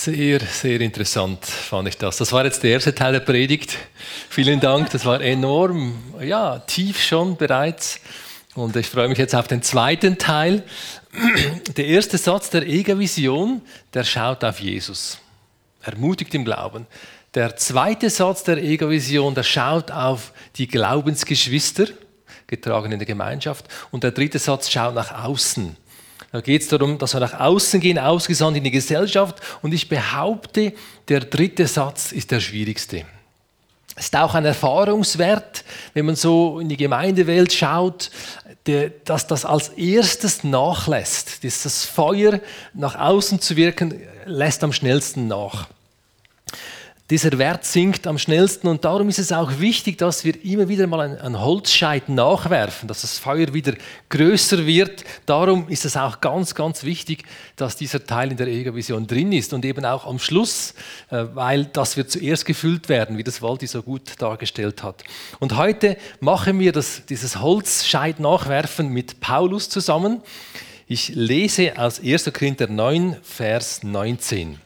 Sehr, sehr interessant fand ich das. Das war jetzt der erste Teil der Predigt. Vielen Dank, das war enorm, ja, tief schon bereits. Und ich freue mich jetzt auf den zweiten Teil. Der erste Satz der EGA-Vision, der schaut auf Jesus, ermutigt im Glauben. Der zweite Satz der EGA-Vision, der schaut auf die Glaubensgeschwister, getragen in der Gemeinschaft. Und der dritte Satz schaut nach außen. Da geht es darum, dass wir nach außen gehen, ausgesandt in die Gesellschaft. Und ich behaupte, der dritte Satz ist der schwierigste. Es ist auch ein Erfahrungswert, wenn man so in die Gemeindewelt schaut, dass das als erstes nachlässt. Das Feuer nach außen zu wirken, lässt am schnellsten nach. Dieser Wert sinkt am schnellsten und darum ist es auch wichtig, dass wir immer wieder mal einen Holzscheit nachwerfen, dass das Feuer wieder größer wird. Darum ist es auch ganz, ganz wichtig, dass dieser Teil in der EGA-Vision drin ist und eben auch am Schluss, weil das wird zuerst gefüllt werden, wie das Waldi so gut dargestellt hat. Und heute machen wir dieses Holzscheit nachwerfen mit Paulus zusammen. Ich lese aus 1. Korinther 9, Vers 19.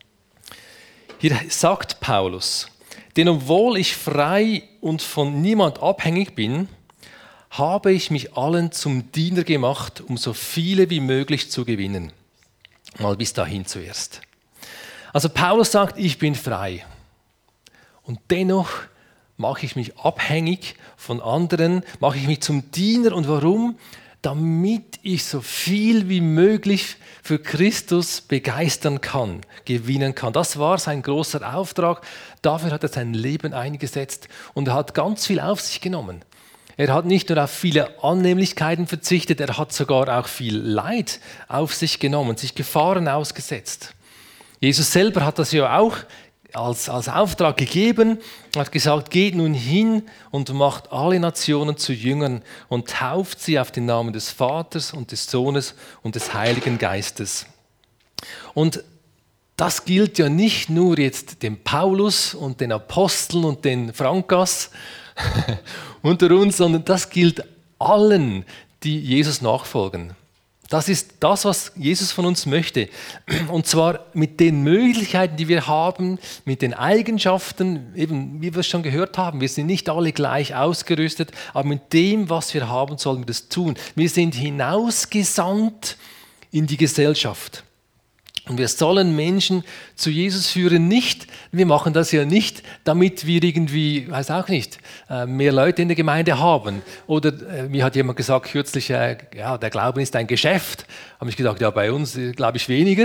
Hier sagt Paulus, denn obwohl ich frei und von niemand abhängig bin, habe ich mich allen zum Diener gemacht, um so viele wie möglich zu gewinnen. Mal bis dahin zuerst. Also Paulus sagt, ich bin frei. Und dennoch mache ich mich abhängig von anderen, mache ich mich zum Diener. Und warum? Damit ich so viel wie möglich für Christus begeistern kann, gewinnen kann. Das war sein großer Auftrag. Dafür hat er sein Leben eingesetzt und er hat ganz viel auf sich genommen. Er hat nicht nur auf viele Annehmlichkeiten verzichtet, er hat sogar auch viel Leid auf sich genommen, sich Gefahren ausgesetzt. Jesus selber hat das ja auch als Auftrag gegeben, hat gesagt, geht nun hin und macht alle Nationen zu Jüngern und tauft sie auf den Namen des Vaters und des Sohnes und des Heiligen Geistes. Und das gilt ja nicht nur jetzt dem Paulus und den Aposteln und den Frankas unter uns, sondern das gilt allen, die Jesus nachfolgen. Das ist das, was Jesus von uns möchte. Und zwar mit den Möglichkeiten, die wir haben, mit den Eigenschaften, eben wie wir es schon gehört haben. Wir sind nicht alle gleich ausgerüstet, aber mit dem, was wir haben, sollen wir das tun. Wir sind hinausgesandt in die Gesellschaft. Und wir sollen Menschen zu Jesus führen, wir machen das ja nicht, damit wir irgendwie, weiß auch nicht, mehr Leute in der Gemeinde haben. Oder mir hat jemand gesagt kürzlich, ja, der Glauben ist ein Geschäft. Habe ich gedacht, ja, bei uns glaube ich weniger.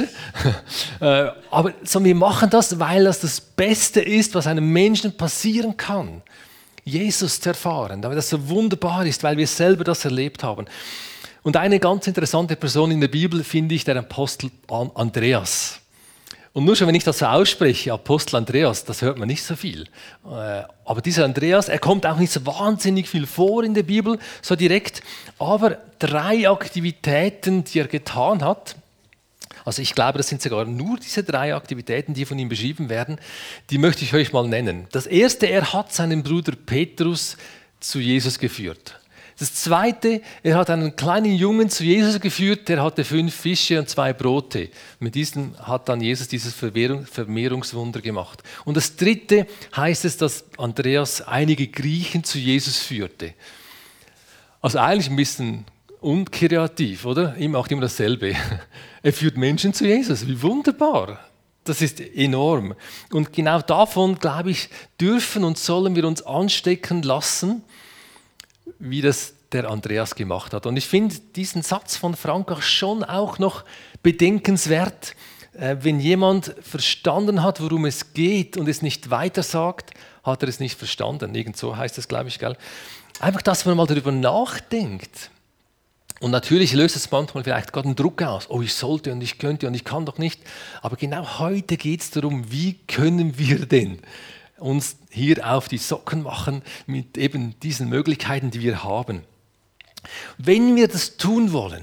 Aber wir machen das, weil das Beste ist, was einem Menschen passieren kann. Jesus zu erfahren, weil das so wunderbar ist, weil wir selber das erlebt haben. Und eine ganz interessante Person in der Bibel finde ich der Apostel Andreas. Und nur schon, wenn ich das so ausspreche, Apostel Andreas, das hört man nicht so viel. Aber dieser Andreas, er kommt auch nicht so wahnsinnig viel vor in der Bibel, so direkt. Aber 3 Aktivitäten, die er getan hat, also ich glaube, das sind sogar nur diese 3 Aktivitäten, die von ihm beschrieben werden, die möchte ich euch mal nennen. Das erste, er hat seinen Bruder Petrus zu Jesus geführt. Das zweite, er hat einen kleinen Jungen zu Jesus geführt, der hatte 5 Fische und 2 Brote. Mit diesem hat dann Jesus dieses Vermehrungswunder gemacht. Und das dritte heißt es, dass Andreas einige Griechen zu Jesus führte. Also eigentlich ein bisschen unkreativ, oder? Ihm macht immer dasselbe. Er führt Menschen zu Jesus, wie wunderbar. Das ist enorm. Und genau davon, glaube ich, dürfen und sollen wir uns anstecken lassen, wie das der Andreas gemacht hat. Und ich finde diesen Satz von Franka schon auch noch bedenkenswert. Wenn jemand verstanden hat, worum es geht und es nicht weiter sagt, hat er es nicht verstanden. Irgend so heißt es, glaube ich. Gell? Einfach, dass man mal darüber nachdenkt. Und natürlich löst es manchmal vielleicht gerade einen Druck aus. Oh, ich sollte und ich könnte und ich kann doch nicht. Aber genau heute geht es darum, wie können wir denn uns hier auf die Socken machen mit eben diesen Möglichkeiten, die wir haben. Wenn wir das tun wollen,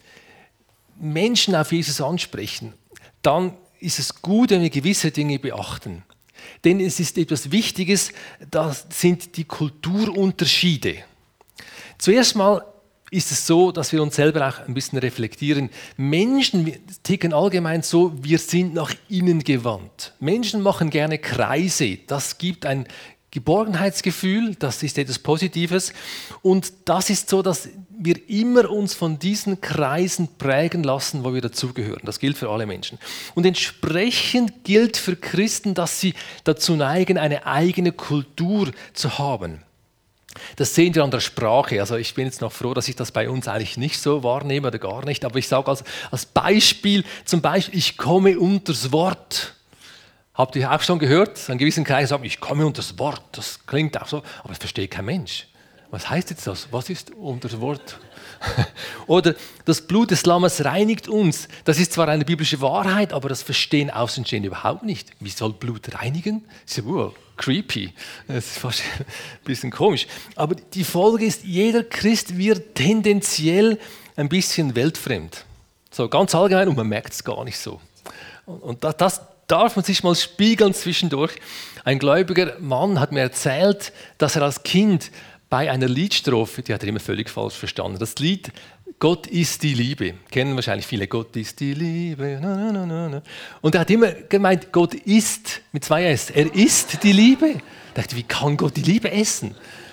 Menschen auf Jesus ansprechen, dann ist es gut, wenn wir gewisse Dinge beachten. Denn es ist etwas Wichtiges, das sind die Kulturunterschiede. Zuerst mal ist es so, dass wir uns selber auch ein bisschen reflektieren. Menschen ticken allgemein so, wir sind nach innen gewandt. Menschen machen gerne Kreise. Das gibt ein Geborgenheitsgefühl, das ist etwas Positives. Und das ist so, dass wir immer uns von diesen Kreisen prägen lassen, wo wir dazugehören. Das gilt für alle Menschen. Und entsprechend gilt für Christen, dass sie dazu neigen, eine eigene Kultur zu haben. Das sehen wir an der Sprache. Also ich bin jetzt noch froh, dass ich das bei uns eigentlich nicht so wahrnehme oder gar nicht. Aber ich sage als Beispiel, zum Beispiel, ich komme unters Wort. Habt ihr auch schon gehört? An gewissen Kreisen sagen, ich komme unters Wort. Das klingt auch so, aber das versteht kein Mensch. Was heißt jetzt das? Was ist unter das Wort? Oder das Blut des Lammes reinigt uns. Das ist zwar eine biblische Wahrheit, aber das verstehen Außenstehende überhaupt nicht. Wie soll Blut reinigen? Das ist ja creepy. Das ist fast ein bisschen komisch. Aber die Folge ist, jeder Christ wird tendenziell ein bisschen weltfremd. So ganz allgemein und man merkt es gar nicht so. Und das darf man sich mal spiegeln zwischendurch. Ein gläubiger Mann hat mir erzählt, dass er als Kind bei einer Liedstrophe, die hat er immer völlig falsch verstanden. Das Lied Gott ist die Liebe. Kennen wahrscheinlich viele. Gott ist die Liebe. Na, na, na, na. Und er hat immer gemeint, Gott ist, mit 2 S. Er ist die Liebe. Ich dachte, wie kann Gott die Liebe essen?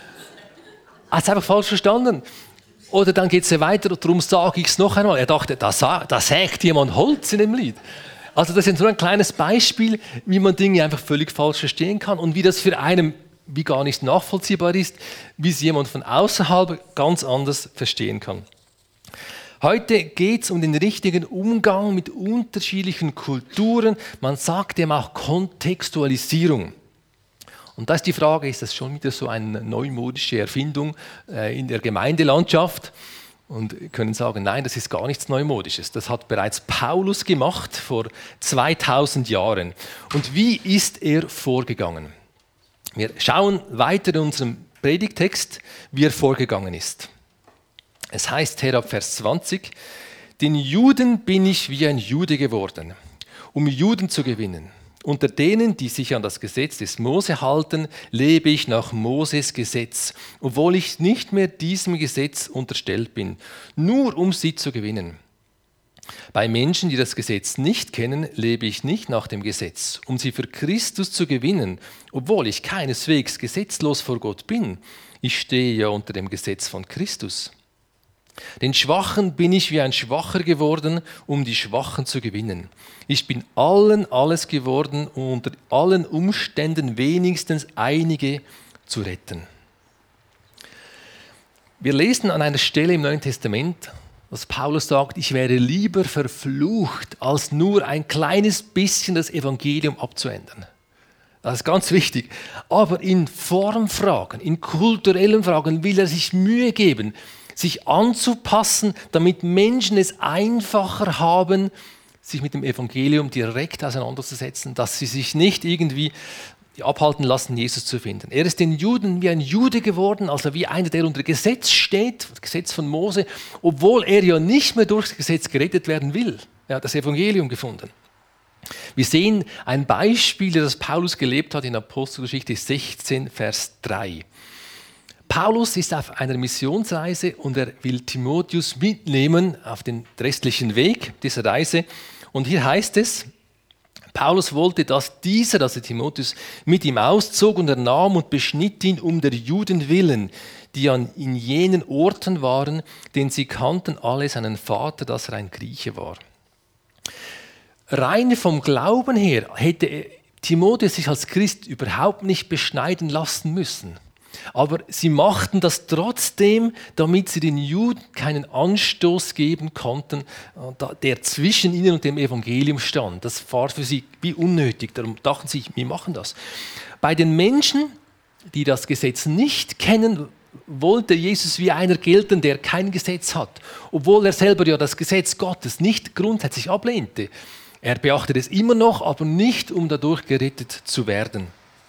Er hat es einfach falsch verstanden. Oder dann geht es ja weiter, darum sage ich es noch einmal. Er dachte, da sägt jemand Holz in dem Lied. Also das ist nur ein kleines Beispiel, wie man Dinge einfach völlig falsch verstehen kann und wie das für einen wie gar nicht nachvollziehbar ist, wie es jemand von außerhalb ganz anders verstehen kann. Heute geht es um den richtigen Umgang mit unterschiedlichen Kulturen. Man sagt dem auch Kontextualisierung. Und da ist die Frage, ist das schon wieder so eine neumodische Erfindung in der Gemeindelandschaft? Und wir können sagen, nein, das ist gar nichts Neumodisches. Das hat bereits Paulus gemacht vor 2000 Jahren. Und wie ist er vorgegangen? Wir schauen weiter in unserem Predigtext, wie er vorgegangen ist. Es heißt hier ab Vers 20, den Juden bin ich wie ein Jude geworden, um Juden zu gewinnen. Unter denen, die sich an das Gesetz des Mose halten, lebe ich nach Moses Gesetz, obwohl ich nicht mehr diesem Gesetz unterstellt bin, nur um sie zu gewinnen. Bei Menschen, die das Gesetz nicht kennen, lebe ich nicht nach dem Gesetz, um sie für Christus zu gewinnen, obwohl ich keineswegs gesetzlos vor Gott bin. Ich stehe ja unter dem Gesetz von Christus. Den Schwachen bin ich wie ein Schwacher geworden, um die Schwachen zu gewinnen. Ich bin allen alles geworden, um unter allen Umständen wenigstens einige zu retten. Wir lesen an einer Stelle im Neuen Testament, dass Paulus sagt, ich wäre lieber verflucht, als nur ein kleines bisschen das Evangelium abzuändern. Das ist ganz wichtig. Aber in Formfragen, in kulturellen Fragen will er sich Mühe geben, sich anzupassen, damit Menschen es einfacher haben, sich mit dem Evangelium direkt auseinanderzusetzen, dass sie sich nicht irgendwie abhalten lassen, Jesus zu finden. Er ist den Juden wie ein Jude geworden, also wie einer, der unter Gesetz steht, das Gesetz von Mose, obwohl er ja nicht mehr durch das Gesetz gerettet werden will. Er hat das Evangelium gefunden. Wir sehen ein Beispiel, das Paulus gelebt hat in Apostelgeschichte 16, Vers 3. Paulus ist auf einer Missionsreise und er will Timotheus mitnehmen auf den restlichen Weg dieser Reise. Und hier heißt es, Paulus wollte, dass dieser, also Timotheus, mit ihm auszog und er nahm und beschnitt ihn um der Juden willen, die in jenen Orten waren, denn sie kannten alle seinen Vater, dass er ein Grieche war. Rein vom Glauben her hätte Timotheus sich als Christ überhaupt nicht beschneiden lassen müssen. Aber sie machten das trotzdem, damit sie den Juden keinen Anstoß geben konnten, der zwischen ihnen und dem Evangelium stand. Das war für sie wie unnötig. Darum dachten sie, wir machen das. Bei den Menschen, die das Gesetz nicht kennen, wollte Jesus wie einer gelten, der kein Gesetz hat. Obwohl er selber ja das Gesetz Gottes nicht grundsätzlich ablehnte. Er beachtet es immer noch, aber nicht, um dadurch gerettet zu werden.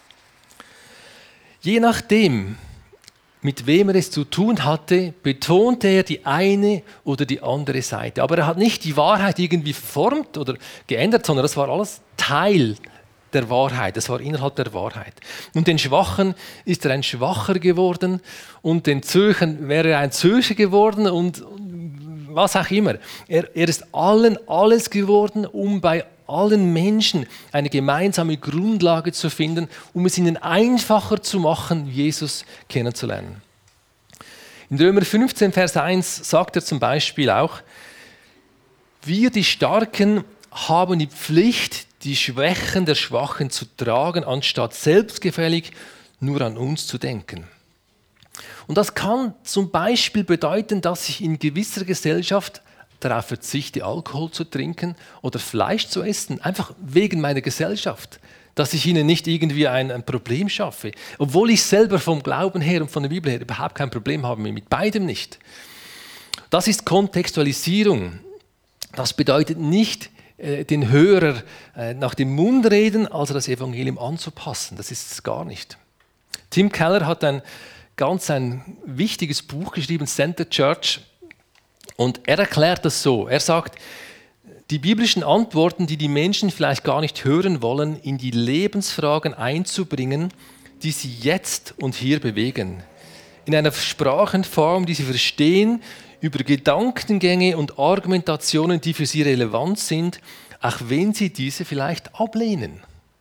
Je nachdem, mit wem er es zu tun hatte, betonte er die eine oder die andere Seite. Aber er hat nicht die Wahrheit irgendwie verformt oder geändert, sondern das war alles Teil der Wahrheit. Es war innerhalb der Wahrheit. Und den Schwachen ist er ein Schwacher geworden und den Zürchern wäre er ein Zürcher geworden und was auch immer. Er ist allen alles geworden, um bei allen Menschen eine gemeinsame Grundlage zu finden, um es ihnen einfacher zu machen, Jesus kennenzulernen. In Römer 15, Vers 1 sagt er zum Beispiel auch, wir, die Starken, haben die Pflicht, die Schwächen der Schwachen zu tragen, anstatt selbstgefällig nur an uns zu denken. Und das kann zum Beispiel bedeuten, dass ich in gewisser Gesellschaft darauf verzichte, Alkohol zu trinken oder Fleisch zu essen, einfach wegen meiner Gesellschaft, dass ich ihnen nicht irgendwie ein Problem schaffe, obwohl ich selber vom Glauben her und von der Bibel her überhaupt kein Problem habe, mit beidem nicht. Das ist Kontextualisierung. Das bedeutet nicht, den Hörer nach dem Mund reden, also das Evangelium anzupassen. Das ist es gar nicht. Tim Keller hat ein wichtiges Buch geschrieben, Center Church, und er erklärt das so. Er sagt, die biblischen Antworten, die die Menschen vielleicht gar nicht hören wollen, in die Lebensfragen einzubringen, die sie jetzt und hier bewegen. In einer Sprachenform, die sie verstehen, über Gedankengänge und Argumentationen, die für sie relevant sind, auch wenn sie diese vielleicht ablehnen.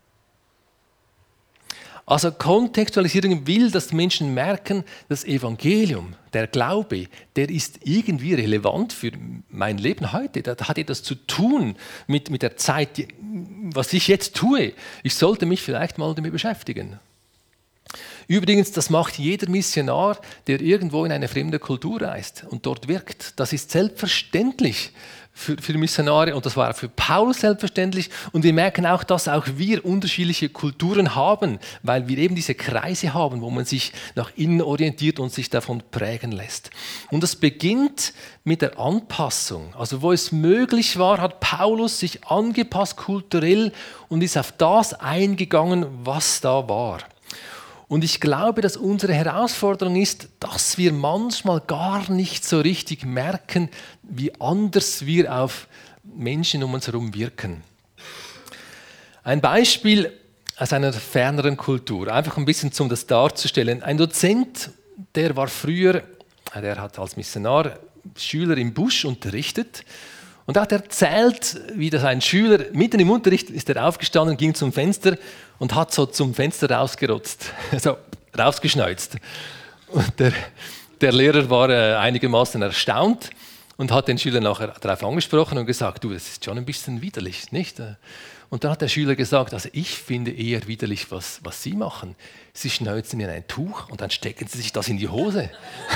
Also Kontextualisierung will, dass die Menschen merken, das Evangelium, der Glaube, der ist irgendwie relevant für mein Leben heute. Das hat etwas zu tun mit der Zeit, was ich jetzt tue. Ich sollte mich vielleicht mal damit beschäftigen. Übrigens, das macht jeder Missionar, der irgendwo in eine fremde Kultur reist und dort wirkt. Das ist selbstverständlich für Missionare und das war auch für Paulus selbstverständlich. Und wir merken auch, dass auch wir unterschiedliche Kulturen haben, weil wir eben diese Kreise haben, wo man sich nach innen orientiert und sich davon prägen lässt. Und das beginnt mit der Anpassung. Also wo es möglich war, hat Paulus sich angepasst kulturell und ist auf das eingegangen, was da war. Und ich glaube, dass unsere Herausforderung ist, dass wir manchmal gar nicht so richtig merken, wie anders wir auf Menschen um uns herum wirken. Ein Beispiel aus einer ferneren Kultur, einfach ein bisschen, um das darzustellen. Ein Dozent, der hat als Missionar Schüler im Busch unterrichtet. Und er hat erzählt, wie das ein Schüler, mitten im Unterricht ist er aufgestanden, ging zum Fenster und hat so zum Fenster rausgerotzt, so rausgeschneuzt. Und der Lehrer war einigermaßen erstaunt und hat den Schüler nachher darauf angesprochen und gesagt, du, das ist schon ein bisschen widerlich, nicht? Und dann hat der Schüler gesagt, also ich finde eher widerlich, was Sie machen. Sie schneuzen in ein Tuch und dann stecken Sie sich das in die Hose.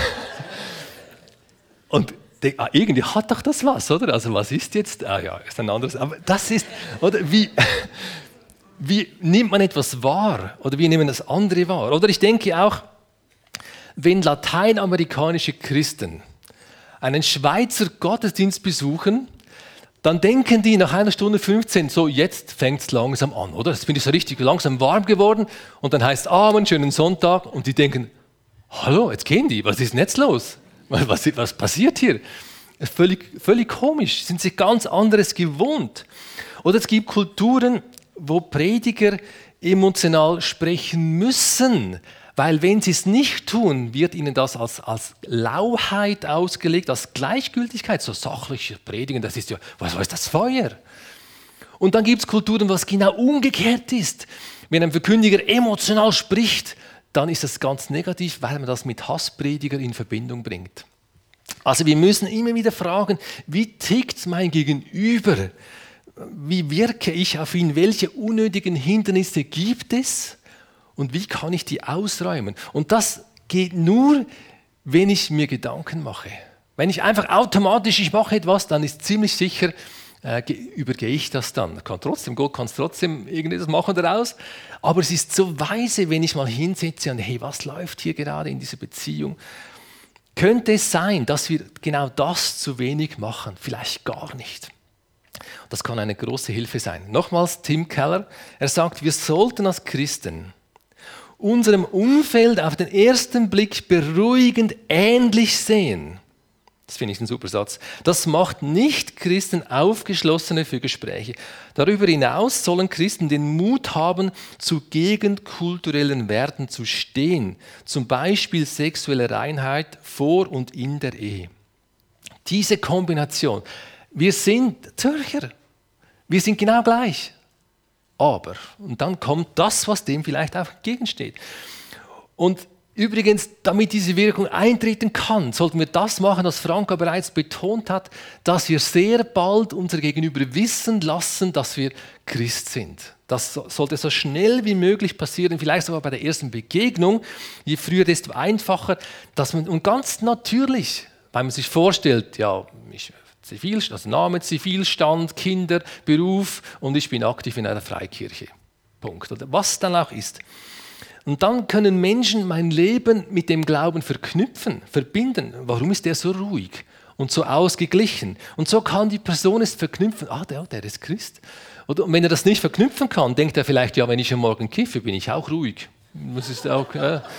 Und irgendwie hat doch das was, oder? Also was ist jetzt? Ja, ist ein anderes. Aber das ist, oder wie nimmt man etwas wahr? Oder wie nehmen das andere wahr? Oder ich denke auch, wenn lateinamerikanische Christen einen Schweizer Gottesdienst besuchen, dann denken die nach 1 Stunde 15, so jetzt fängt es langsam an, oder? Jetzt bin ich so richtig langsam warm geworden und dann heißt es, Amen, schönen Sonntag und die denken, hallo, jetzt gehen die, was ist denn jetzt los? Was passiert hier? Völlig komisch, sind sich ganz anderes gewohnt. Oder es gibt Kulturen, wo Prediger emotional sprechen müssen, weil wenn sie es nicht tun, wird ihnen das als Lauheit ausgelegt, als Gleichgültigkeit, so sachliches Predigen, das ist ja, was ist das Feuer? Und dann gibt es Kulturen, was genau umgekehrt ist. Wenn ein Verkündiger emotional spricht, dann ist das ganz negativ, weil man das mit Hassprediger in Verbindung bringt. Also wir müssen immer wieder fragen, wie tickt mein Gegenüber? Wie wirke ich auf ihn? Welche unnötigen Hindernisse gibt es? Und wie kann ich die ausräumen? Und das geht nur, wenn ich mir Gedanken mache. Wenn ich einfach automatisch, ich mache etwas, dann ist ziemlich sicher, übergehe ich das dann. Gott kann es trotzdem irgendetwas machen daraus. Aber es ist so weise, wenn ich mal hinsetze und hey, was läuft hier gerade in dieser Beziehung? Könnte es sein, dass wir genau das zu wenig machen? Vielleicht gar nicht. Das kann eine große Hilfe sein. Nochmals Tim Keller, er sagt, wir sollten als Christen unserem Umfeld auf den ersten Blick beruhigend ähnlich sehen. Das finde ich ein super Satz. Das macht Nicht-Christen aufgeschlossene für Gespräche. Darüber hinaus sollen Christen den Mut haben, zu gegenkulturellen Werten zu stehen. Zum Beispiel sexuelle Reinheit vor und in der Ehe. Diese Kombination. Wir sind Zürcher. Wir sind genau gleich. Aber, und dann kommt das, was dem vielleicht auch entgegensteht. Und übrigens, damit diese Wirkung eintreten kann, sollten wir das machen, was Franka bereits betont hat, dass wir sehr bald unser Gegenüber wissen lassen, dass wir Christ sind. Das sollte so schnell wie möglich passieren, vielleicht sogar bei der ersten Begegnung. Je früher, desto einfacher. Und ganz natürlich, weil man sich vorstellt, ja, Name, Zivilstand, Kinder, Beruf und ich bin aktiv in einer Freikirche. Punkt. Oder was dann auch ist. Und dann können Menschen mein Leben mit dem Glauben verbinden. Warum ist der so ruhig und so ausgeglichen? Und so kann die Person es verknüpfen. Der ist Christ. Und wenn er das nicht verknüpfen kann, denkt er vielleicht, ja, wenn ich am Morgen kiffe, bin ich auch ruhig. Das ist auch,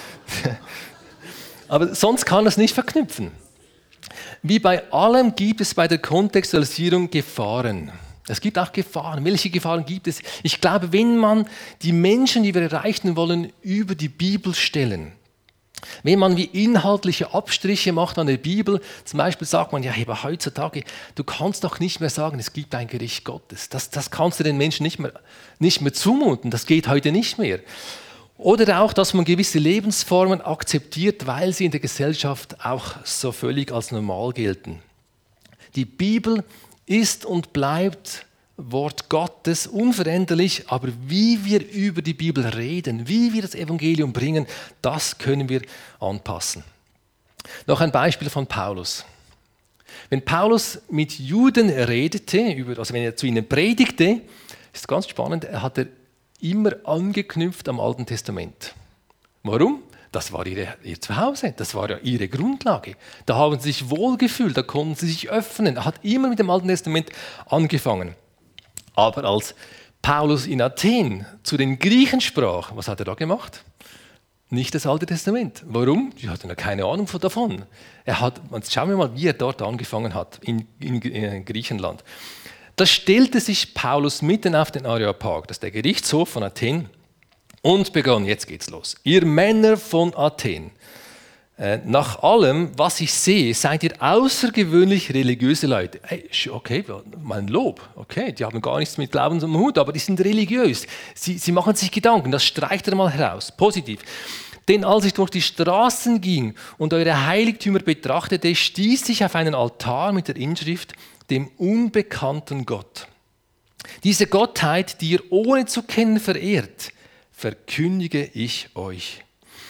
Aber sonst kann er es nicht verknüpfen. Wie bei allem gibt es bei der Kontextualisierung Gefahren. Es gibt auch Gefahren. Welche Gefahren gibt es? Ich glaube, wenn man die Menschen, die wir erreichen wollen, über die Bibel stellen, wenn man wie inhaltliche Abstriche macht an der Bibel, zum Beispiel sagt man, ja, aber heutzutage, du kannst doch nicht mehr sagen, es gibt ein Gericht Gottes. Das kannst du den Menschen nicht mehr zumuten. Das geht heute nicht mehr. Oder auch, dass man gewisse Lebensformen akzeptiert, weil sie in der Gesellschaft auch so völlig als normal gelten. Die Bibel ist und bleibt Wort Gottes, unveränderlich, aber wie wir über die Bibel reden, wie wir das Evangelium bringen, das können wir anpassen. Noch ein Beispiel von Paulus. Wenn Paulus mit Juden redete, also wenn er zu ihnen predigte, ist ganz spannend, hat er immer angeknüpft am Alten Testament. Warum? Das war ihr Zuhause, das war ja ihre Grundlage. Da haben sie sich wohlgefühlt, da konnten sie sich öffnen. Er hat immer mit dem Alten Testament angefangen. Aber als Paulus in Athen zu den Griechen sprach, was hat er da gemacht? Nicht das Alte Testament. Warum? Die hatten ja keine Ahnung davon. Schauen wir mal, wie er dort angefangen hat, in Griechenland. Da stellte sich Paulus mitten auf den Areopag, das ist der Gerichtshof von Athen, und begann, jetzt geht's los. Ihr Männer von Athen, nach allem, was ich sehe, seid ihr außergewöhnlich religiöse Leute. Hey, okay, mein Lob, okay, die haben gar nichts mit Glauben am Hut, aber die sind religiös. Sie machen sich Gedanken, das streicht er mal heraus, positiv. Denn als ich durch die Straßen ging und eure Heiligtümer betrachtete, stieß ich auf einen Altar mit der Inschrift, dem unbekannten Gott. Diese Gottheit, die ihr ohne zu kennen verehrt, verkündige ich euch.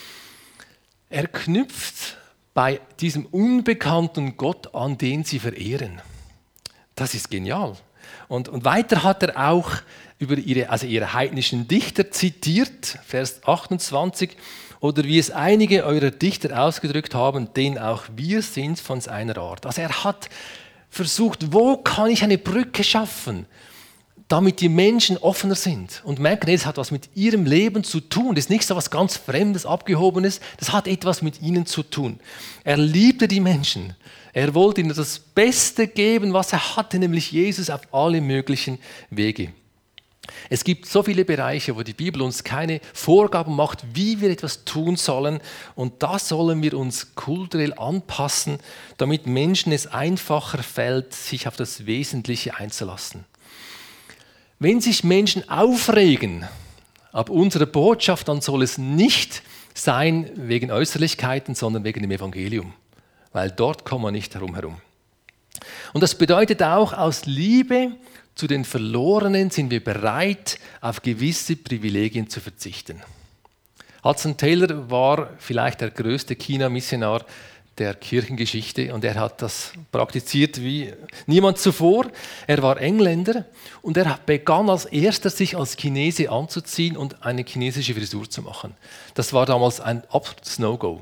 Er knüpft bei diesem unbekannten Gott an, den sie verehren. Das ist genial. Und weiter hat er auch über ihre heidnischen Dichter zitiert, Vers 28, oder wie es einige eurer Dichter ausgedrückt haben, denn auch wir sind von seiner Art. Also er hat versucht, wo kann ich eine Brücke schaffen, damit die Menschen offener sind und merken, es hat was mit ihrem Leben zu tun. Das ist nicht so etwas ganz Fremdes, Abgehobenes, das hat etwas mit ihnen zu tun. Er liebte die Menschen. Er wollte ihnen das Beste geben, was er hatte, nämlich Jesus auf alle möglichen Wege. Es gibt so viele Bereiche, wo die Bibel uns keine Vorgaben macht, wie wir etwas tun sollen. Und da sollen wir uns kulturell anpassen, damit Menschen es einfacher fällt, sich auf das Wesentliche einzulassen. Wenn sich Menschen aufregen ab unserer Botschaft, dann soll es nicht sein wegen Äußerlichkeiten, sondern wegen dem Evangelium. Weil dort kommen wir nicht herum. Und das bedeutet auch, aus Liebe zu den Verlorenen sind wir bereit, auf gewisse Privilegien zu verzichten. Hudson Taylor war vielleicht der größte China-Missionar der Kirchengeschichte und er hat das praktiziert wie niemand zuvor. Er war Engländer und er begann als erster, sich als Chinese anzuziehen und eine chinesische Frisur zu machen. Das war damals ein absolutes No-Go.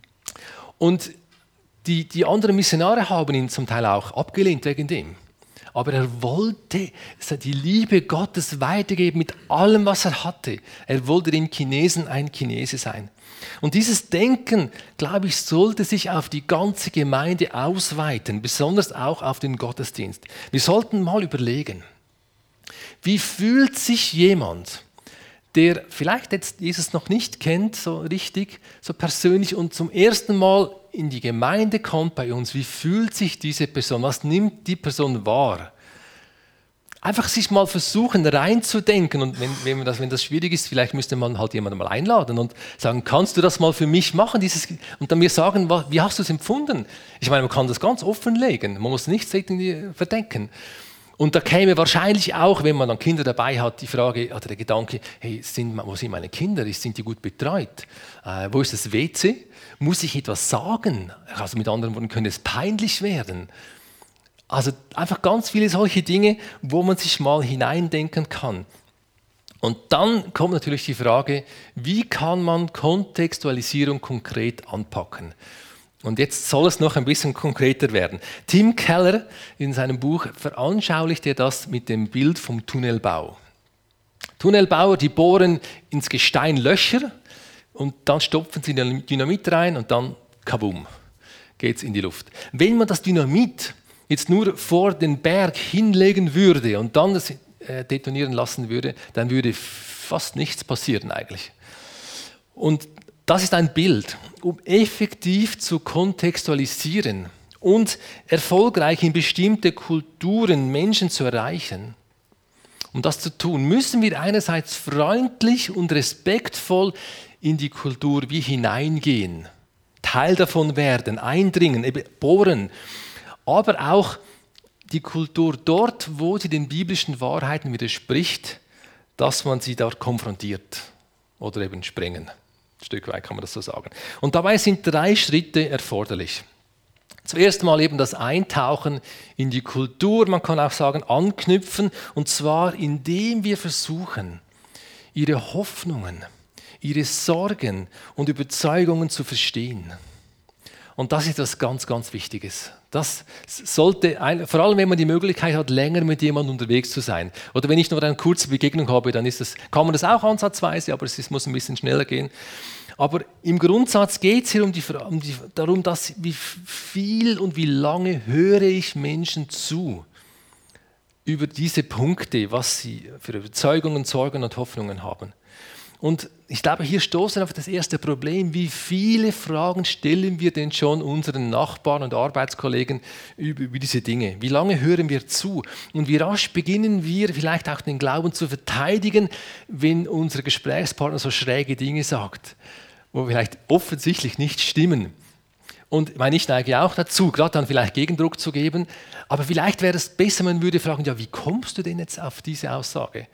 Und die anderen Missionare haben ihn zum Teil auch abgelehnt wegen dem. Aber er wollte die Liebe Gottes weitergeben mit allem, was er hatte. Er wollte dem Chinesen ein Chinese sein. Und dieses Denken, glaube ich, sollte sich auf die ganze Gemeinde ausweiten, besonders auch auf den Gottesdienst. Wir sollten mal überlegen, wie fühlt sich jemand, der vielleicht jetzt Jesus noch nicht kennt, so richtig, so persönlich und zum ersten Mal in die Gemeinde kommt bei uns, wie fühlt sich diese Person, was nimmt die Person wahr? Einfach sich mal versuchen reinzudenken und wenn das schwierig ist, vielleicht müsste man halt jemanden mal einladen und sagen, kannst du das mal für mich machen? Und dann mir sagen, wie hast du es empfunden? Ich meine, man kann das ganz offenlegen, man muss nichts irgendwie verdenken. Und da käme wahrscheinlich auch, wenn man dann Kinder dabei hat, die Frage oder der Gedanke, hey, wo sind meine Kinder? Sind die gut betreut? Wo ist das WC? Muss ich etwas sagen? Also mit anderen Worten, könnte es peinlich werden. Also einfach ganz viele solche Dinge, wo man sich mal hineindenken kann. Und dann kommt natürlich die Frage, wie kann man Kontextualisierung konkret anpacken? Und jetzt soll es noch ein bisschen konkreter werden. Tim Keller in seinem Buch veranschaulicht er das mit dem Bild vom Tunnelbau. Tunnelbauer, die bohren ins Gestein Löcher und dann stopfen sie Dynamit rein und dann kabum, geht es in die Luft. Wenn man das Dynamit jetzt nur vor den Berg hinlegen würde und dann das detonieren lassen würde, dann würde fast nichts passieren eigentlich. Und das ist ein Bild, um effektiv zu kontextualisieren und erfolgreich in bestimmte Kulturen Menschen zu erreichen. Um das zu tun, müssen wir einerseits freundlich und respektvoll in die Kultur wie hineingehen, Teil davon werden, eindringen, bohren, aber auch die Kultur dort, wo sie den biblischen Wahrheiten widerspricht, dass man sie dort konfrontiert oder eben sprengen. Ein Stück weit kann man das so sagen. Und dabei sind 3 Schritte erforderlich. Zuerst mal eben das Eintauchen in die Kultur, man kann auch sagen anknüpfen, und zwar indem wir versuchen, ihre Hoffnungen, ihre Sorgen und Überzeugungen zu verstehen. Und das ist etwas ganz, ganz Wichtiges. Das sollte, vor allem wenn man die Möglichkeit hat, länger mit jemandem unterwegs zu sein. Oder wenn ich nur eine kurze Begegnung habe, dann kann man das auch ansatzweise, aber es muss ein bisschen schneller gehen. Aber im Grundsatz geht es hier darum, wie viel und wie lange höre ich Menschen zu über diese Punkte, was sie für Überzeugungen, Sorgen und Hoffnungen haben. Und ich glaube, hier stoßen wir auf das erste Problem. Wie viele Fragen stellen wir denn schon unseren Nachbarn und Arbeitskollegen über diese Dinge? Wie lange hören wir zu? Und wie rasch beginnen wir vielleicht auch den Glauben zu verteidigen, wenn unser Gesprächspartner so schräge Dinge sagt, wo vielleicht offensichtlich nicht stimmen? Und ich meine, ich neige auch dazu, gerade dann vielleicht Gegendruck zu geben. Aber vielleicht wäre es besser, man würde fragen, ja, wie kommst du denn jetzt auf diese Aussage,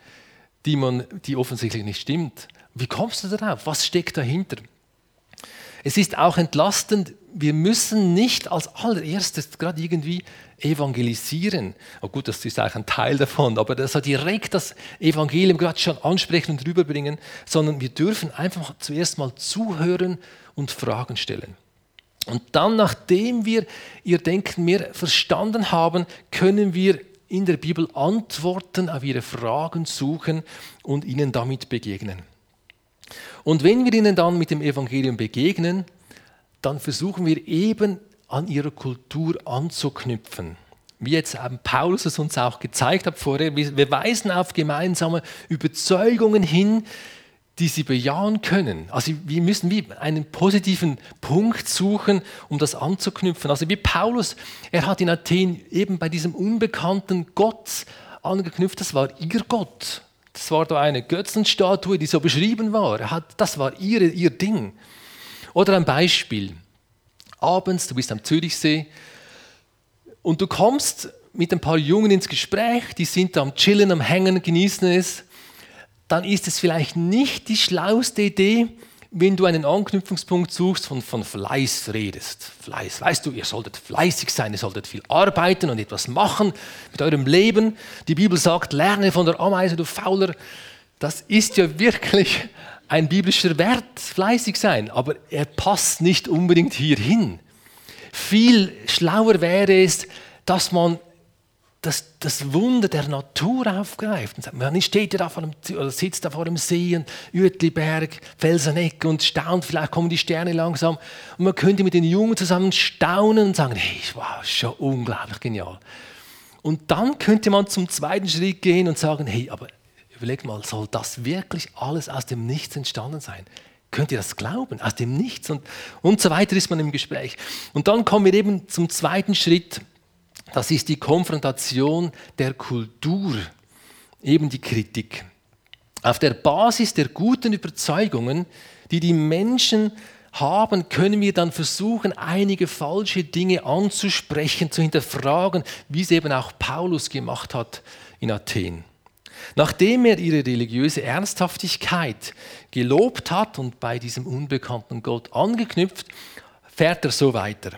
die offensichtlich nicht stimmt? Wie kommst du darauf? Was steckt dahinter? Es ist auch entlastend, wir müssen nicht als allererstes gerade irgendwie evangelisieren. Oh gut, das ist auch ein Teil davon, aber das direkt das Evangelium gerade schon ansprechen und rüberbringen, sondern wir dürfen einfach zuerst mal zuhören und Fragen stellen. Und dann, nachdem wir ihr Denken mehr verstanden haben, können wir in der Bibel Antworten auf ihre Fragen suchen und ihnen damit begegnen. Und wenn wir ihnen dann mit dem Evangelium begegnen, dann versuchen wir eben an ihrer Kultur anzuknüpfen. Wie jetzt Paulus es uns auch gezeigt hat vorher, wir weisen auf gemeinsame Überzeugungen hin, die sie bejahen können. Also wir müssen wie einen positiven Punkt suchen, um das anzuknüpfen. Also wie Paulus, er hat in Athen eben bei diesem unbekannten Gott angeknüpft, das war ihr Gott. Das war da eine Götzenstatue, die so beschrieben war. Das war ihr Ding. Oder ein Beispiel. Abends, du bist am Zürichsee und du kommst mit ein paar Jungen ins Gespräch, die sind da am Chillen, am Hängen, genießen es. Dann ist es vielleicht nicht die schlauste Idee, wenn du einen Anknüpfungspunkt suchst, von Fleiß redest. Fleiß, weißt du, ihr solltet fleißig sein, ihr solltet viel arbeiten und etwas machen mit eurem Leben. Die Bibel sagt, lerne von der Ameise, du Fauler. Das ist ja wirklich ein biblischer Wert, fleißig sein, aber er passt nicht unbedingt hierhin. Viel schlauer wäre es, dass man das Wunder der Natur aufgreift und sagt, man steht ja da oder sitzt da vor dem See und Uetliberg, Felseneck und staunt, vielleicht kommen die Sterne langsam und man könnte mit den Jungen zusammen staunen und sagen, hey, wow, schon unglaublich genial. Und dann könnte man zum zweiten Schritt gehen und sagen, hey, aber überleg mal, soll das wirklich alles aus dem Nichts entstanden sein? Könnt ihr das glauben? Aus dem Nichts und so weiter ist man im Gespräch. Und dann kommen wir eben zum zweiten Schritt. Das ist die Konfrontation der Kultur, eben die Kritik. Auf der Basis der guten Überzeugungen, die die Menschen haben, können wir dann versuchen, einige falsche Dinge anzusprechen, zu hinterfragen, wie es eben auch Paulus gemacht hat in Athen. Nachdem er ihre religiöse Ernsthaftigkeit gelobt hat und bei diesem unbekannten Gott angeknüpft, fährt er so weiter.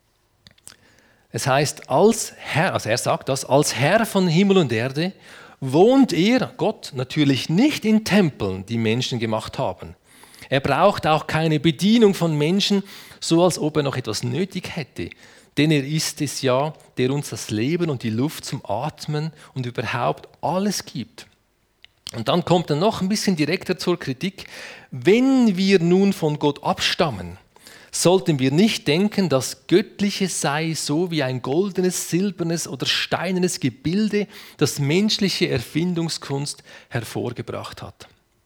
Es heißt, als Herr, also er sagt das, als Herr von Himmel und Erde wohnt er, Gott, natürlich nicht in Tempeln, die Menschen gemacht haben. Er braucht auch keine Bedienung von Menschen, so als ob er noch etwas nötig hätte. Denn er ist es ja, der uns das Leben und die Luft zum Atmen und überhaupt alles gibt. Und dann kommt er noch ein bisschen direkter zur Kritik. Wenn wir nun von Gott abstammen, sollten wir nicht denken, das Göttliche sei so wie ein goldenes, silbernes oder steinernes Gebilde, das menschliche Erfindungskunst hervorgebracht hat.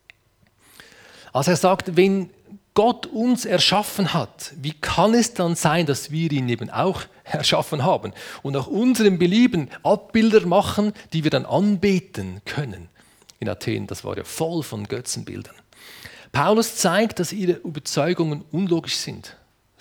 Also er sagt, wenn Gott uns erschaffen hat, wie kann es dann sein, dass wir ihn eben auch erschaffen haben und nach unserem Belieben Abbilder machen, die wir dann anbeten können? In Athen, das war ja voll von Götzenbildern. Paulus zeigt, dass ihre Überzeugungen unlogisch sind.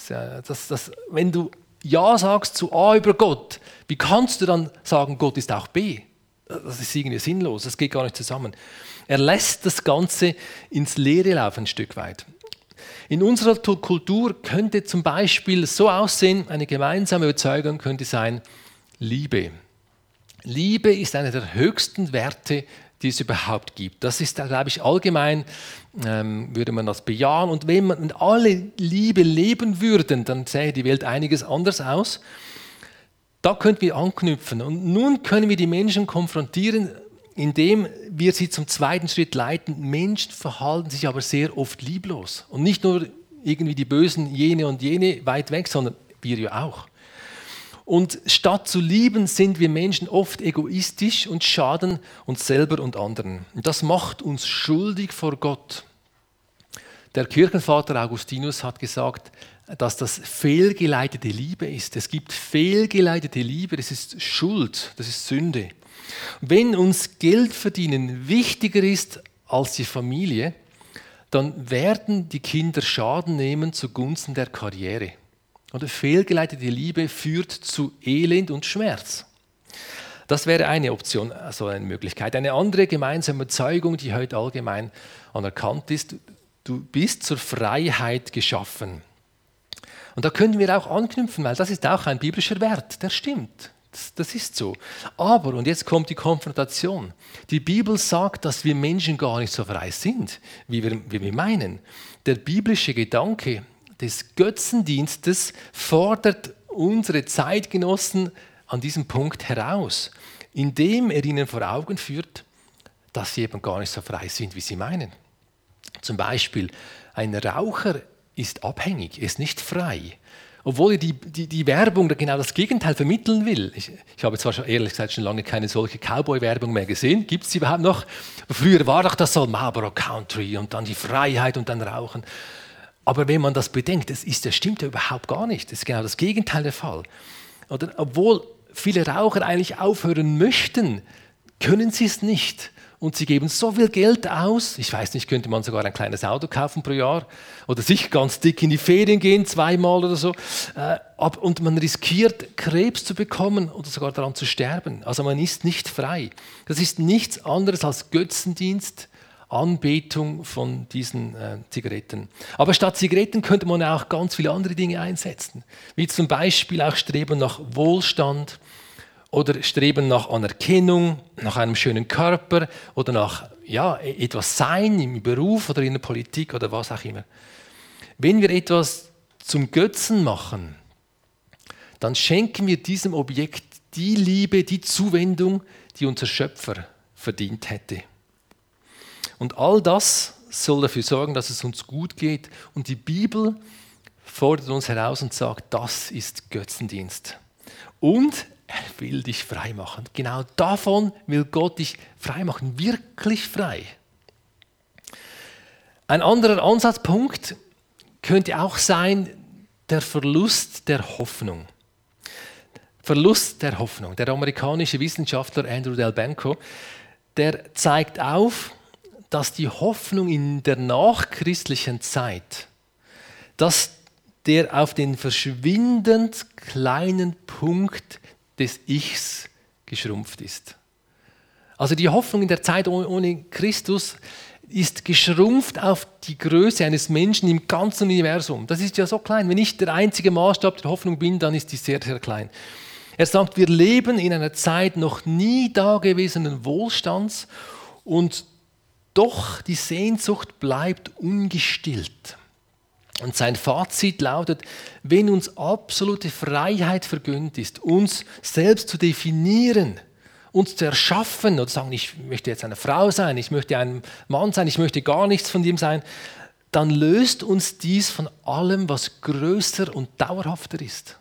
Wenn du Ja sagst zu A über Gott, wie kannst du dann sagen, Gott ist auch B? Das ist irgendwie sinnlos, das geht gar nicht zusammen. Er lässt das Ganze ins Leere laufen ein Stück weit. In unserer Kultur könnte zum Beispiel so aussehen, eine gemeinsame Überzeugung könnte sein, Liebe. Liebe ist einer der höchsten Werte, die es überhaupt gibt. Das ist, glaube ich, allgemein, würde man das bejahen. Und wenn alle Liebe leben würden, dann sähe die Welt einiges anders aus. Da könnten wir anknüpfen. Und nun können wir die Menschen konfrontieren, indem wir sie zum zweiten Schritt leiten. Menschen verhalten sich aber sehr oft lieblos. Und nicht nur irgendwie die Bösen, jene und jene weit weg, sondern wir ja auch. Und statt zu lieben, sind wir Menschen oft egoistisch und schaden uns selber und anderen. Und das macht uns schuldig vor Gott. Der Kirchenvater Augustinus hat gesagt, dass das fehlgeleitete Liebe ist. Es gibt fehlgeleitete Liebe, das ist Schuld, das ist Sünde. Wenn uns Geld verdienen wichtiger ist als die Familie, dann werden die Kinder Schaden nehmen zugunsten der Karriere. Oder fehlgeleitete Liebe führt zu Elend und Schmerz. Das wäre eine Option, also eine Möglichkeit. Eine andere gemeinsame Überzeugung, die heute allgemein anerkannt ist, du bist zur Freiheit geschaffen. Und da können wir auch anknüpfen, weil das ist auch ein biblischer Wert, der stimmt. Das ist so. Aber, und jetzt kommt die Konfrontation, die Bibel sagt, dass wir Menschen gar nicht so frei sind, wie wir meinen. Der biblische Gedanke des Götzendienstes fordert unsere Zeitgenossen an diesem Punkt heraus, indem er ihnen vor Augen führt, dass sie eben gar nicht so frei sind, wie sie meinen. Zum Beispiel, ein Raucher ist abhängig, ist nicht frei. Obwohl die Werbung genau das Gegenteil vermitteln will. Ich habe zwar schon, ehrlich gesagt, schon lange keine solche Cowboy-Werbung mehr gesehen. Gibt es die überhaupt noch? Früher war doch das so Marlboro Country und dann die Freiheit und dann Rauchen. Aber wenn man das bedenkt, das stimmt ja überhaupt gar nicht. Das ist genau das Gegenteil der Fall. Oder, obwohl viele Raucher eigentlich aufhören möchten, können sie es nicht. Und sie geben so viel Geld aus, ich weiß nicht, könnte man sogar ein kleines Auto kaufen pro Jahr oder sich ganz dick in die Ferien gehen, zweimal oder so. Und man riskiert, Krebs zu bekommen oder sogar daran zu sterben. Also man ist nicht frei. Das ist nichts anderes als Götzendienst, Anbetung von diesen Zigaretten. Aber statt Zigaretten könnte man auch ganz viele andere Dinge einsetzen, wie zum Beispiel auch Streben nach Wohlstand, oder Streben nach Anerkennung, nach einem schönen Körper oder nach etwas Sein im Beruf oder in der Politik oder was auch immer. Wenn wir etwas zum Götzen machen, dann schenken wir diesem Objekt die Liebe, die Zuwendung, die unser Schöpfer verdient hätte. Und all das soll dafür sorgen, dass es uns gut geht. Und die Bibel fordert uns heraus und sagt, das ist Götzendienst. Und er will dich frei machen. Genau davon will Gott dich frei machen, wirklich frei. Ein anderer Ansatzpunkt könnte auch sein, der Verlust der Hoffnung. Verlust der Hoffnung. Der amerikanische Wissenschaftler Andrew Delbanco, der zeigt auf, dass die Hoffnung in der nachchristlichen Zeit, dass der auf den verschwindend kleinen Punkt des Ichs geschrumpft ist. Also die Hoffnung in der Zeit ohne Christus ist geschrumpft auf die Größe eines Menschen im ganzen Universum. Das ist ja so klein. Wenn ich der einzige Maßstab der Hoffnung bin, dann ist die sehr, sehr klein. Er sagt, wir leben in einer Zeit noch nie dagewesenen Wohlstands und doch die Sehnsucht bleibt ungestillt. Und sein Fazit lautet, wenn uns absolute Freiheit vergönnt ist, uns selbst zu definieren, uns zu erschaffen oder sagen, ich möchte jetzt eine Frau sein, ich möchte ein Mann sein, ich möchte gar nichts von dem sein, dann löst uns dies von allem, was größer und dauerhafter ist.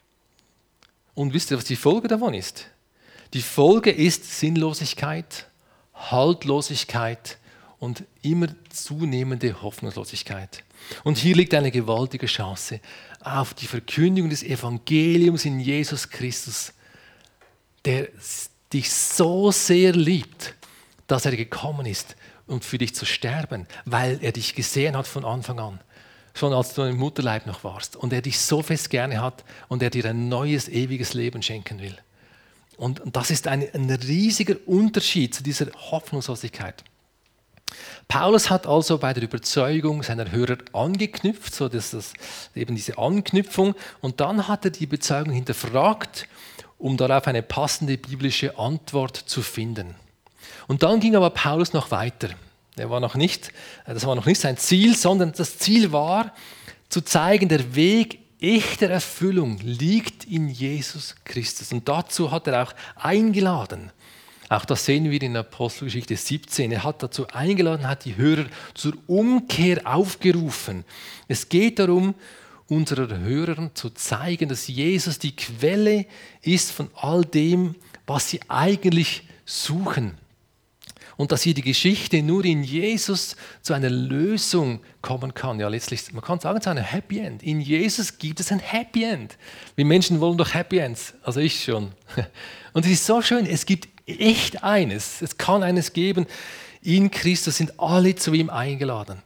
Und wisst ihr, was die Folge davon ist? Die Folge ist Sinnlosigkeit, Haltlosigkeit und immer zunehmende Hoffnungslosigkeit. Und hier liegt eine gewaltige Chance auf die Verkündigung des Evangeliums in Jesus Christus, der dich so sehr liebt, dass er gekommen ist, um für dich zu sterben, weil er dich gesehen hat von Anfang an, schon als du im Mutterleib noch warst. Und er dich so fest gerne hat und er dir ein neues, ewiges Leben schenken will. Und das ist ein riesiger Unterschied zu dieser Hoffnungslosigkeit. Paulus hat also bei der Überzeugung seiner Hörer angeknüpft, so dass das eben diese Anknüpfung, und dann hat er die Überzeugung hinterfragt, um darauf eine passende biblische Antwort zu finden. Und dann ging aber Paulus noch weiter. Das war noch nicht sein Ziel, sondern das Ziel war, zu zeigen, der Weg echter Erfüllung liegt in Jesus Christus. Und dazu hat er auch eingeladen. Auch das sehen wir in Apostelgeschichte 17. Er hat dazu eingeladen, hat die Hörer zur Umkehr aufgerufen. Es geht darum, unseren Hörern zu zeigen, dass Jesus die Quelle ist von all dem, was sie eigentlich suchen. Und dass hier die Geschichte nur in Jesus zu einer Lösung kommen kann. Ja, letztlich, man kann sagen, zu einem Happy End. In Jesus gibt es ein Happy End. Wir Menschen wollen doch Happy Ends, also ich schon. Und es ist so schön, es gibt echt eines, es kann eines geben. In Christus sind alle zu ihm eingeladen.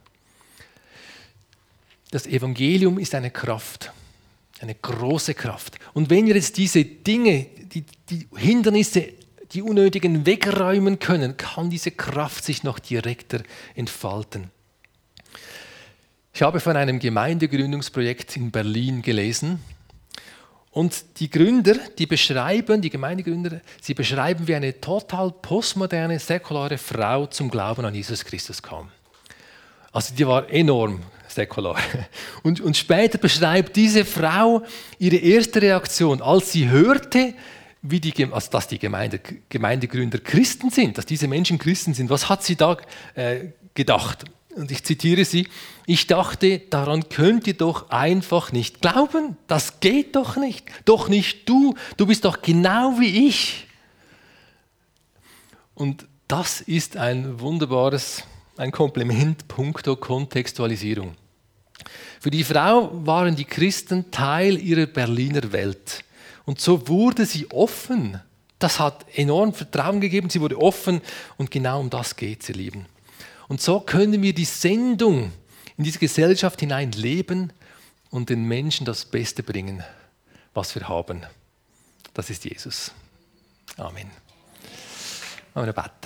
Das Evangelium ist eine Kraft, eine große Kraft. Und wenn wir jetzt diese Dinge, die Hindernisse, die unnötigen wegräumen können, kann diese Kraft sich noch direkter entfalten. Ich habe von einem Gemeindegründungsprojekt in Berlin gelesen und die Gemeindegründer, sie beschreiben, wie eine total postmoderne, säkulare Frau zum Glauben an Jesus Christus kam. Also die war enorm säkular. Und später beschreibt diese Frau ihre erste Reaktion, als sie hörte, dass die Gemeindegründer Christen sind, dass diese Menschen Christen sind. Was hat sie da gedacht? Und ich zitiere sie: Ich dachte, daran könnt ihr doch einfach nicht glauben. Das geht doch nicht. Doch nicht du. Du bist doch genau wie ich. Und das ist ein Kompliment punkto Kontextualisierung. Für die Frau waren die Christen Teil ihrer Berliner Welt. Und so wurde sie offen. Das hat enorm Vertrauen gegeben. Sie wurde offen und genau um das geht es, ihr Lieben. Und so können wir die Sendung in diese Gesellschaft hinein leben und den Menschen das Beste bringen, was wir haben. Das ist Jesus. Amen. Wollen wir beten.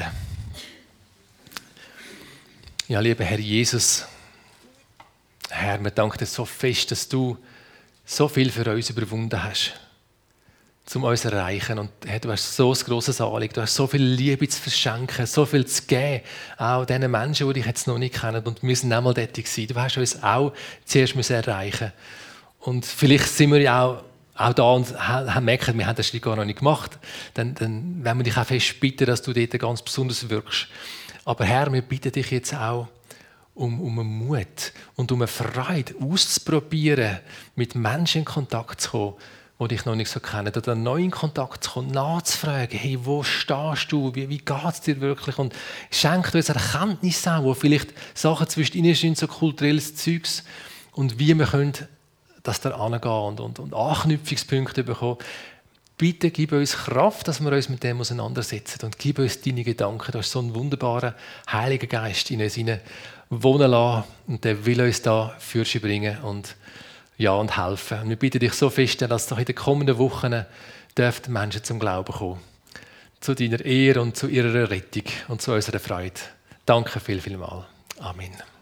Ja, lieber Herr Jesus, Herr, wir danken dir so fest, dass du so viel für uns überwunden hast, um uns zu erreichen. Und Herr, du hast so ein grosses Anliegen, du hast so viel Liebe zu verschenken, so viel zu geben, auch diesen Menschen, die dich jetzt noch nicht kennen und müssen auch mal dort sein. Du hast uns auch zuerst erreichen müssen. Und vielleicht sind wir ja auch auch da uns merken, wir haben den Schritt gar noch nicht gemacht, dann werden wir dich auch fest bitten, dass du dort ganz besonders wirkst. Aber Herr, wir bitten dich jetzt auch um einen Mut und um eine Freude auszuprobieren, mit Menschen in Kontakt zu kommen, die dich noch nicht so kennen, oder neu in Kontakt zu kommen, nachzufragen, hey, wo stehst du, wie geht es dir wirklich? Und schenk uns Erkenntnis auch, wo vielleicht Sachen zwischen ihnen sind, so kulturelles Zeugs, und wie wir können dass da angehen und Anknüpfungspunkte bekommen. Bitte gib uns Kraft, dass wir uns mit dem auseinandersetzen und gib uns deine Gedanken. Du hast so einen wunderbaren Heiligen Geist in uns hinein wohnen lassen und der will uns da Fürche bringen und helfen. Und wir bitten dich so fest, dass doch in den kommenden Wochen dürfen Menschen zum Glauben kommen. Zu deiner Ehre und zu ihrer Rettung und zu unserer Freude. Danke vielmals. Amen.